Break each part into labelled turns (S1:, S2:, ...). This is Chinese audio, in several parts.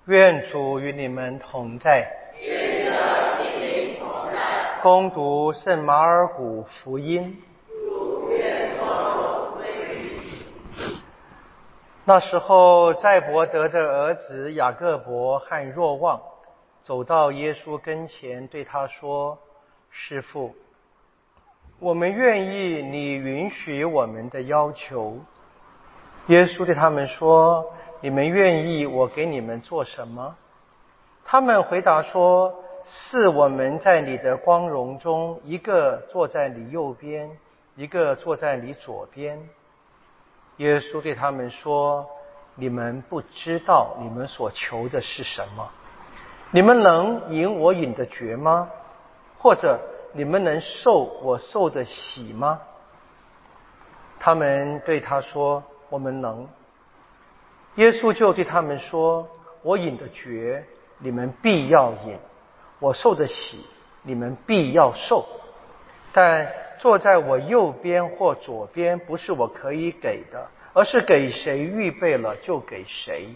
S1: 愿主与你们同在。
S2: 愿这心灵同在。
S1: 恭读圣马尔谷福音。
S2: 主愿光荣归于你。
S1: 那时候，载伯德的儿子雅各伯和若望走到耶稣跟前，对他说：“师父，我们愿意你允许我们的要求。”耶稣对他们说：“你们愿意我给你们做什么？”他们回答说：“是我们在你的光荣中，一个坐在你右边，一个坐在你左边。”耶稣对他们说：“你们不知道你们所求的是什么。你们能饮我饮的爵吗？或者你们能受我受的喜吗？”他们对他说：“我们能。”耶稣就对他们说：“我饮的爵，你们必要饮；我受的喜，你们必要受。但坐在我右边或左边，不是我可以给的，而是给谁预备了就给谁。”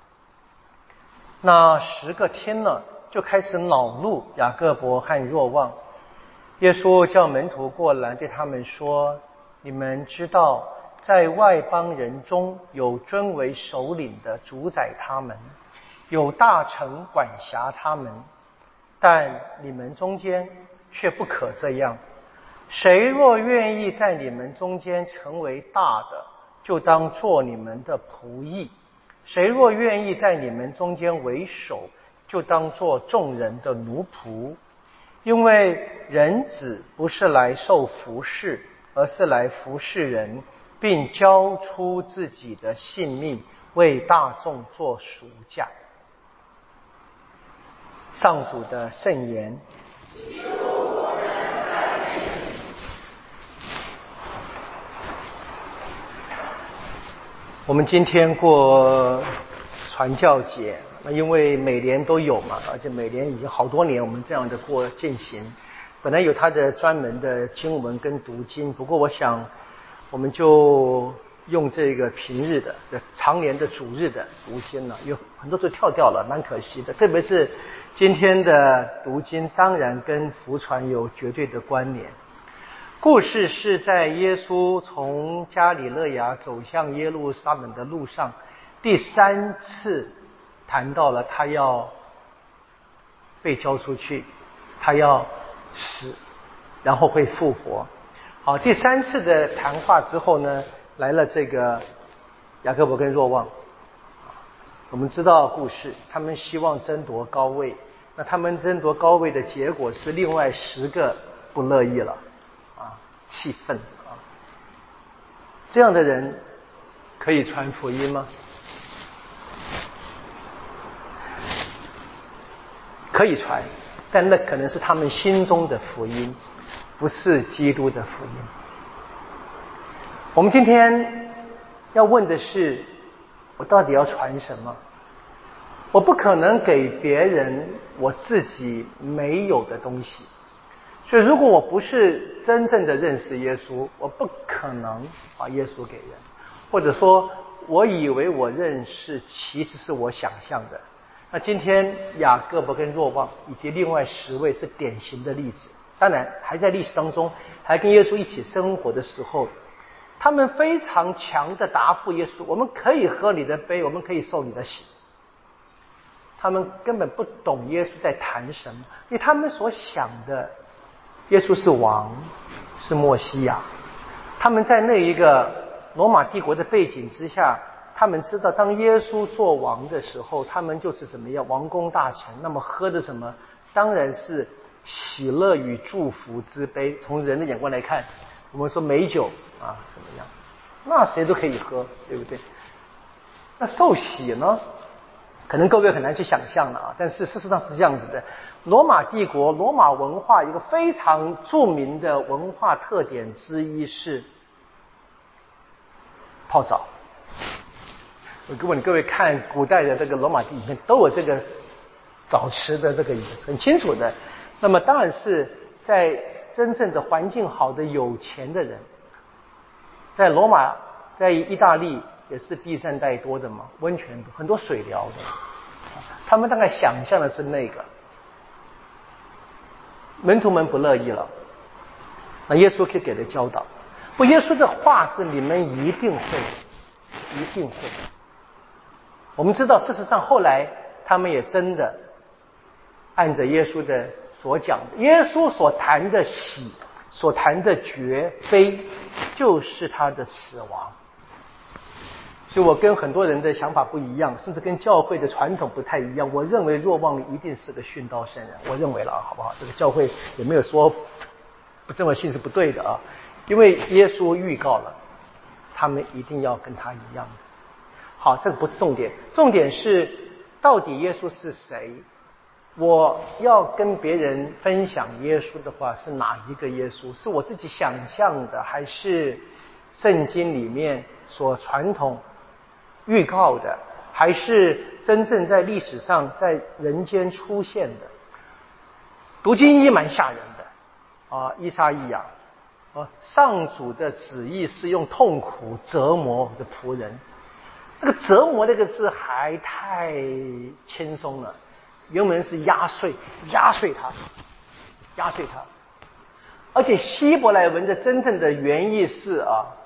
S1: 那10个听了，就开始恼怒雅各伯和若望。耶稣叫门徒过来，对他们说：“你们知道，在外邦人中有尊为首领的主宰他们，有大臣管辖他们，但你们中间却不可这样。谁若愿意在你们中间成为大的，就当做你们的仆役；谁若愿意在你们中间为首，就当做众人的奴仆。因为人子不是来受服侍，而是来服侍人，并交出自己的性命，为大众做赎价。”上主的圣言。我们今天过传教节，因为每年都有嘛，而且每年已经好多年我们这样的进行。本来有它的专门的经文跟读经，不过我想我们就用这个平日的常年的主日的读经了，有很多都跳掉了，蛮可惜的。特别是今天的读经，当然跟福传有绝对的关联。故事是在耶稣从加里肋亚走向耶路撒冷的路上，第3次谈到了他要被交出去，他要死，然后会复活。好，第3次的谈话之后呢，来了这个雅各伯跟若望。我们知道故事，他们希望争夺高位，那他们争夺高位的结果是另外10个不乐意了，气愤啊！这样的人可以传福音吗？可以传，但那可能是他们心中的福音，不是基督的福音。我们今天要问的是，我到底要传什么？我不可能给别人我自己没有的东西。所以如果我不是真正的认识耶稣，我不可能把耶稣给人，或者说我以为我认识，其实是我想象的。那今天雅各伯跟若望以及另外10位是典型的例子。当然还在历史当中，还跟耶稣一起生活的时候，他们非常强的答复耶稣：“我们可以喝你的杯，我们可以受你的洗。”他们根本不懂耶稣在谈什么，因为他们所想的耶稣是王，是默西亚。他们在那一个罗马帝国的背景之下，他们知道当耶稣做王的时候，他们就是怎么样王公大臣。那么喝的什么？当然是喜乐与祝福之杯。从人的眼光来看，我们说美酒啊怎么样，那谁都可以喝，对不对？那受洗呢，可能各位很难去想象了啊，但是事实上是这样子的。罗马帝国、罗马文化一个非常著名的文化特点之一是泡澡。如果你各位看古代的这个罗马帝里面都有这个澡池的这个很清楚的。那么当然是在真正的环境好的有钱的人，在罗马、在意大利也是地震带多的嘛，温泉多，很多水疗的。 他们大概想象的是那个。门徒们不乐意了，那耶稣可以给的教导，不，耶稣的话是你们一定会，一定会。我们知道，事实上后来他们也真的按着耶稣的所讲的，耶稣所谈的喜，所谈的绝非，就是他的死亡。所以我跟很多人的想法不一样，甚至跟教会的传统不太一样。我认为若望一定是个殉道圣人，我认为了，好不好？这个教会也没有说不这么信是不对的啊，因为耶稣预告了，他们一定要跟他一样的。好，这个不是重点，重点是到底耶稣是谁？我要跟别人分享耶稣的话，是哪一个耶稣？是我自己想象的，还是圣经里面所传统预告的，还是真正在历史上在人间出现的？读经也蛮吓人的啊，以赛亚上主的旨意是用痛苦折磨的仆人。那个折磨那个字还太轻松了，原文是压碎它，而且希伯来文的真正的原意是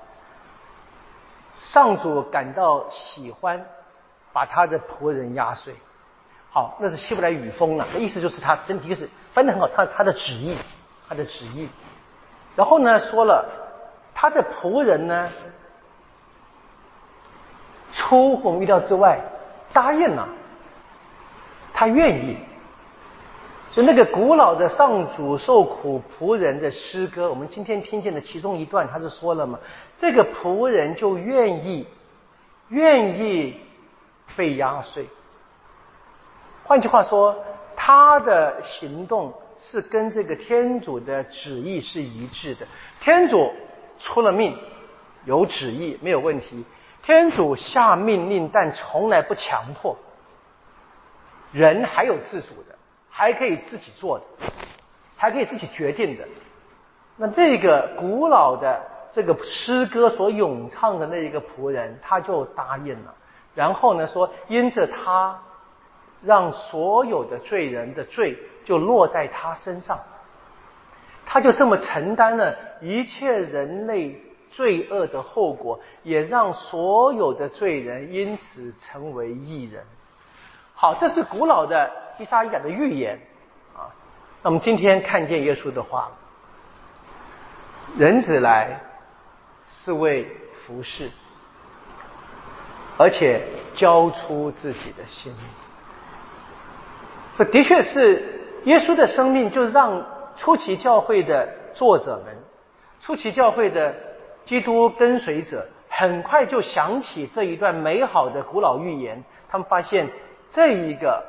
S1: 上主感到喜欢把他的仆人压碎。好，那是希伯来语风啊，那意思就是他整体就是翻得很好，他的旨意。然后呢说了，他的仆人呢出乎我们意料之外，答应了，他愿意。所以那个古老的上主受苦仆人的诗歌，我们今天听见的其中一段，他是说了嘛，这个仆人就愿意被压碎。换句话说，他的行动是跟这个天主的旨意是一致的。天主出了命，有旨意没有问题。天主下命令，但从来不强迫。人还有自主的，还可以自己做的，还可以自己决定的。那这个古老的这个诗歌所咏唱的那一个仆人，他就答应了。然后呢说，因着他让所有的罪人的罪就落在他身上，他就这么承担了一切人类罪恶的后果，也让所有的罪人因此成为义人。好，这是古老的以赛亚的预言啊。那么今天看见耶稣的话，人子来是为服侍，而且交出自己的性命。的确是耶稣的生命就让初期教会的作者们，初期教会的基督跟随者很快就想起这一段美好的古老预言。他们发现这一个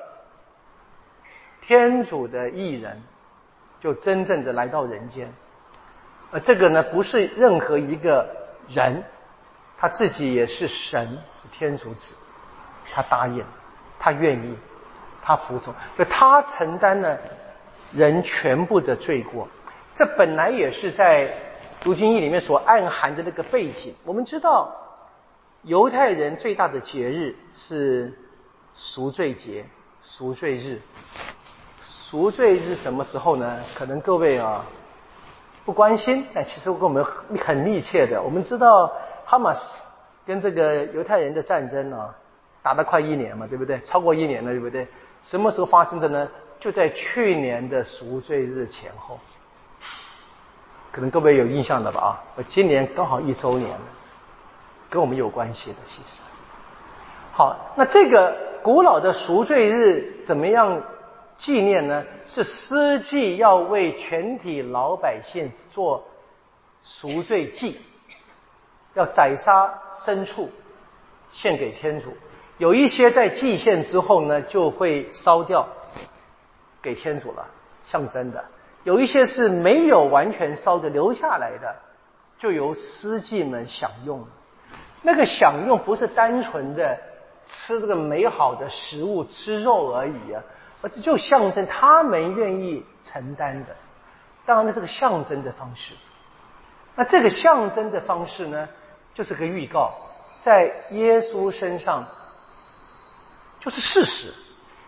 S1: 天主的义人就真正的来到人间，而这个呢不是任何一个人，他自己也是神，是天主子，他答应，他愿意，他服从，就他承担了人全部的罪过。这本来也是在读经义里面所暗含的那个背景。我们知道犹太人最大的节日是赎罪节、赎罪日。赎罪日什么时候呢？可能各位不关心，但其实跟我们很密切的。我们知道哈马斯跟这个犹太人的战争打了快1年嘛，对不对？超过1年了，对不对？什么时候发生的呢？就在去年的赎罪日前后。可能各位有印象的吧今年刚好1周年了，跟我们有关系的其实。好，那这个古老的赎罪日怎么样纪念呢？是司祭要为全体老百姓做赎罪祭，要宰杀牲畜献给天主。有一些在祭献之后呢就会烧掉给天主了，象征的。有一些是没有完全烧的留下来的，就由司祭们享用。那个享用不是单纯的吃这个美好的食物，吃肉而已而这就象征他们愿意承担的。当然这个象征的方式，那这个象征的方式呢就是个预告，在耶稣身上就是事实。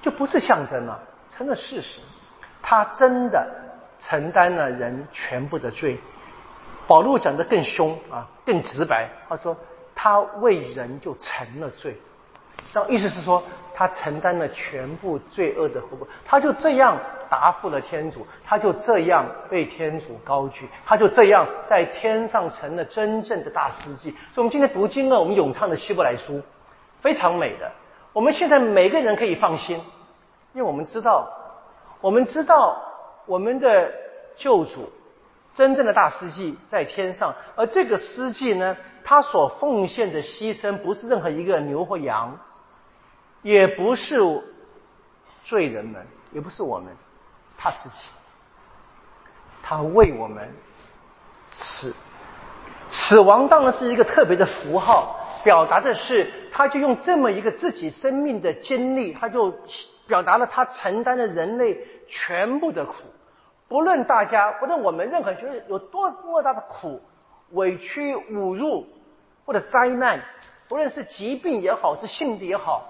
S1: 就不是象征了，成了事实。他真的承担了人全部的罪。保罗讲得更凶啊，更直白，他说他为人就成了罪，那意思是说他承担了全部罪恶的后果，他就这样答复了天主，他就这样被天主高举，他就这样在天上成了真正的大司祭。所以我们今天读经呢，我们咏唱的希伯来书非常美的，我们现在每个人可以放心，因为我们知道我们的救主真正的大司祭在天上，而这个司祭呢，他所奉献的牺牲不是任何一个牛或羊，也不是罪人们，也不是我们，是他自己。他为我们死亡当然是一个特别的符号，表达的是他就用这么一个自己生命的经历，他就表达了他承担了人类全部的苦。不论我们任何人觉得有多么大的苦、委屈、侮辱或者灾难，不论是疾病也好，是性的也好，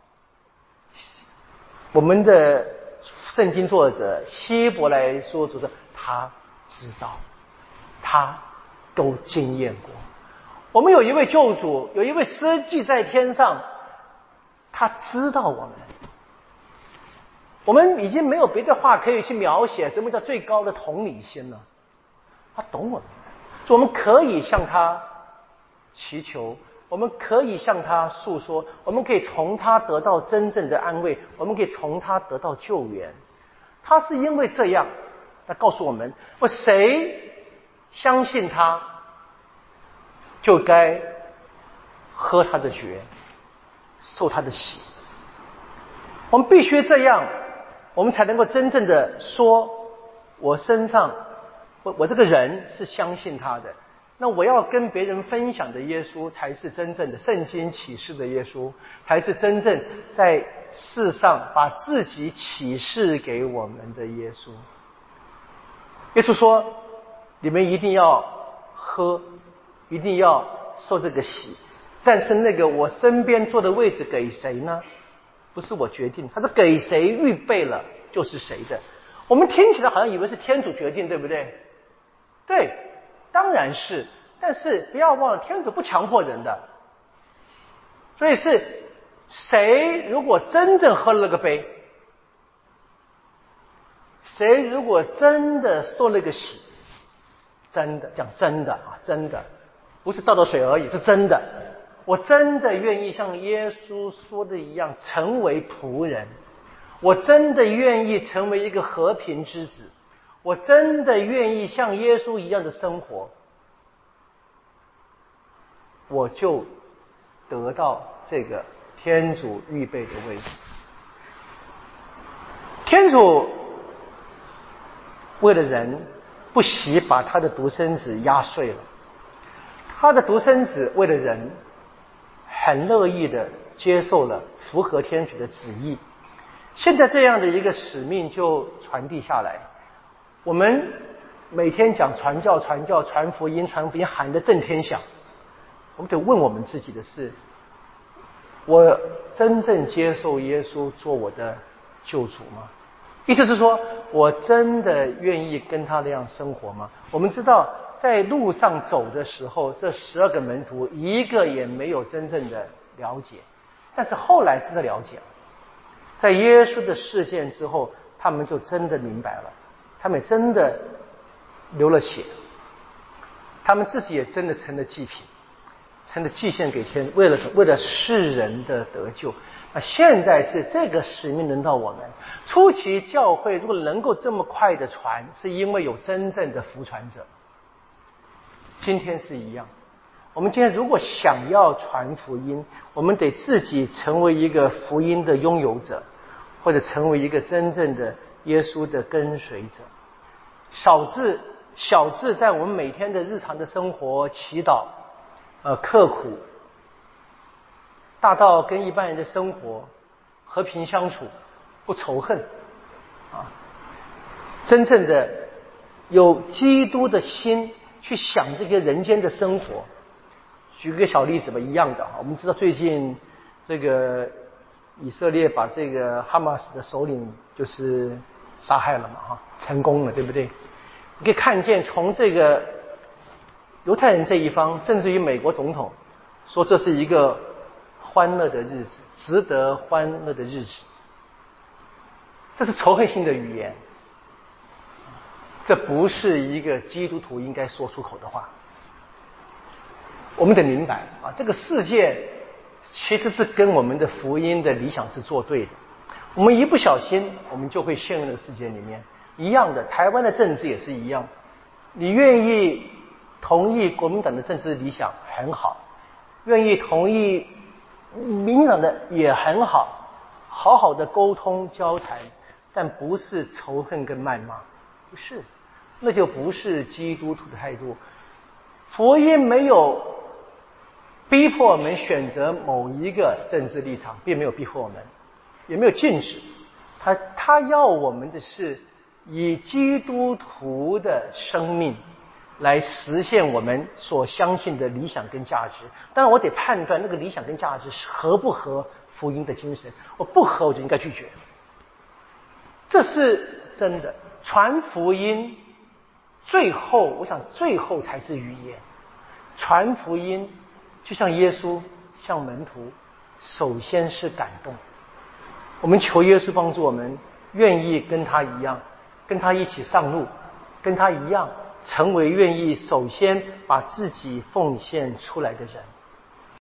S1: 我们的圣经作者希伯来书作者他知道，他都经验过。我们有一位救主，有一位司祭在天上，他知道我们。我们已经没有别的话可以去描写什么叫最高的同理心了。他懂我们，所以我们可以向他祈求，我们可以向他诉说，我们可以从他得到真正的安慰，我们可以从他得到救援。他是因为这样，他告诉我们，谁相信他，就该喝他的血，受他的洗。我们必须这样，我们才能够真正的说，我身上我这个人是相信他的，那我要跟别人分享的耶稣才是真正的圣经启示的耶稣，才是真正在世上把自己启示给我们的耶稣。耶稣说，你们一定要喝，一定要受这个洗，但是那个我身边坐的位置给谁呢？不是我决定，他是给谁预备了就是谁的。我们听起来好像以为是天主决定，对不对？对，当然是，但是不要忘了，天主不强迫人的。所以是谁如果真正喝了个杯，谁如果真的受了个洗，真的讲真的啊，真的不是倒水而已，是真的。我真的愿意像耶稣说的一样成为仆人，我真的愿意成为一个和平之子，我真的愿意像耶稣一样的生活，我就得到这个天主预备的位置。天主为了人不惜把他的独生子压碎了，他的独生子为了人很乐意的接受了符合天主的旨意。现在这样的一个使命就传递下来，我们每天讲传教、传福音喊得震天响。我们得问我们自己的是，我真正接受耶稣做我的救主吗？意思是说，我真的愿意跟他那样生活吗？我们知道在路上走的时候，这12个门徒一个也没有真正的了解，但是后来真的了解了。在耶稣的事件之后，他们就真的明白了，他们真的流了血，他们自己也真的成了祭品，成了祭献给天，为了世人的得救。那现在是这个使命轮到我们。初期教会如果能够这么快的传，是因为有真正的福传者。今天是一样，我们今天如果想要传福音，我们得自己成为一个福音的拥有者，或者成为一个真正的耶稣的跟随者。小至在我们每天的日常的生活祈祷刻苦，大到跟一般人的生活和平相处，不仇恨啊，真正的有基督的心去想这个人间的生活。举个小例子吧，一样的，我们知道最近这个以色列把这个哈马斯的首领就是杀害了嘛，成功了，对不对？你可以看见从这个犹太人这一方，甚至于美国总统说这是一个欢乐的日子，值得欢乐的日子。这是仇恨性的语言，这不是一个基督徒应该说出口的话。我们得明白啊，这个世界其实是跟我们的福音的理想是作对的。我们一不小心，我们就会陷入那个世界里面。一样的，台湾的政治也是一样。你愿意同意国民党的政治理想很好，愿意同意民进党的也很好，好好的沟通交谈，但不是仇恨跟谩骂，不是，那就不是基督徒的态度。福音没有逼迫我们选择某一个政治立场，并没有逼迫我们，也没有禁止。他要我们的是以基督徒的生命来实现我们所相信的理想跟价值。当然我得判断那个理想跟价值合不合福音的精神，我不合我就应该拒绝。这是真的。传福音最后，我想最后才是语言。传福音就像耶稣像门徒，首先是感动。我们求耶稣帮助我们愿意跟他一样，跟他一起上路，跟他一样成为愿意首先把自己奉献出来的人。